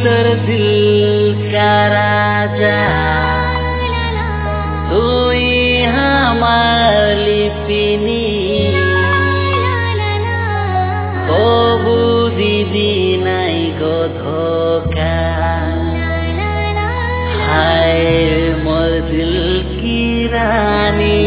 तर दिल का राजा তুই আমার লিপিনি তবু দিদি নাই গো ধোকা হায় মোর দিল কি রানী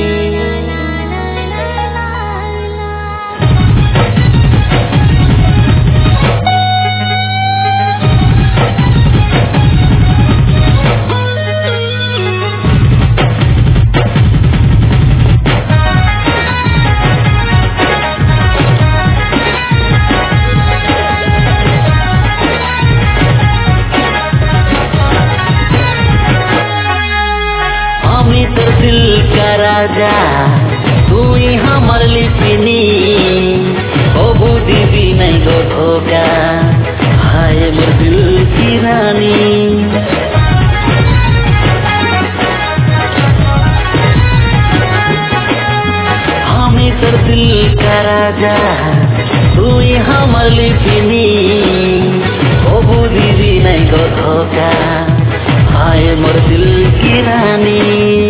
दिल का राजा তুই আমার লিপিনি তবু দিবি নাই গো ধোকা হায় মোর দিল কি রানী আমি তোর দিল का राजा তুই আমার লিপিনি তবু দিবি নাই গো ধোকা হায় মোর দিল কি রানী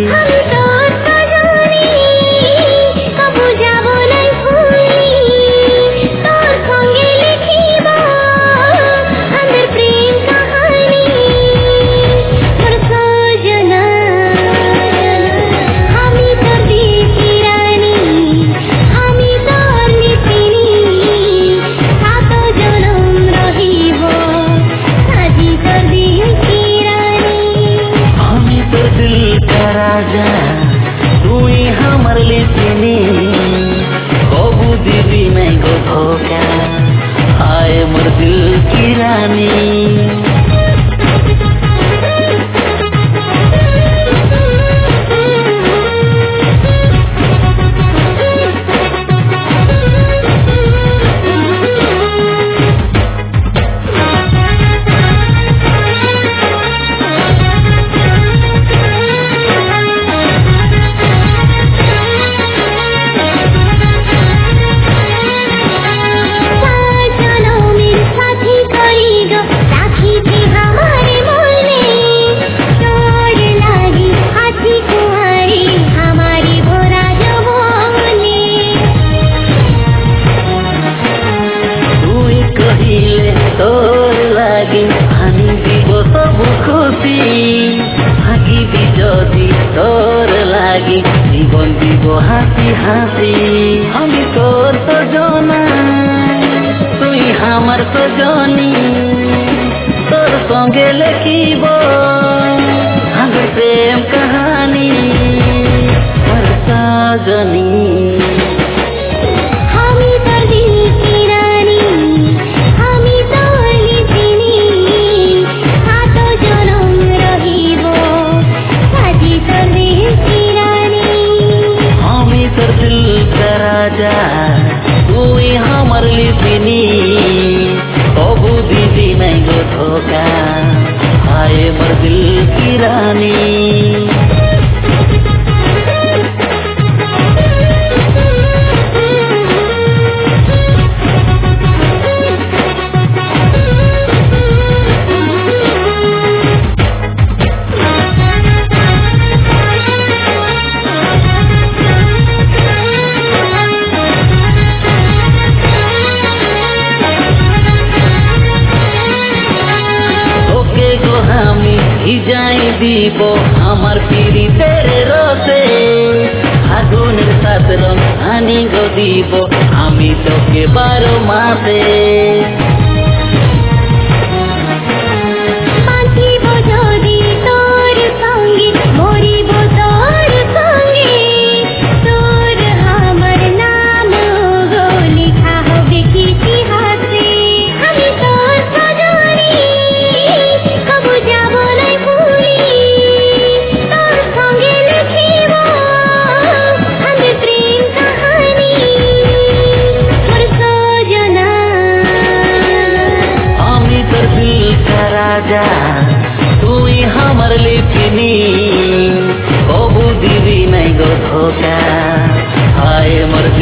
राजा তুই আমার লিপিনি তবু দিবি নাই গো ধোকা হায় মোর দিল কি রানী তোর লাগি আমি দিব সব খুশি থাকিবি যদি তোর লাগি জীবন দিব হাসি হাসি আমি তোর সজনা তুই আমার সজনী তোর সঙ্গে লেখিব আমার প্রেম কাহানি তোর সজনী রাজা তুই আমার লিপিনি তবু দিদি নাই গো ধোকা হায় মোর দিল কি রানী যাই দিব আমার পিরিতের রসে আগুনের সাথে রং আনি গো দিব আমি তোকে 12 মাসে রাজা তুই আমার লিপিনি তবু দিবি নাই গো ধোকা হায় মোর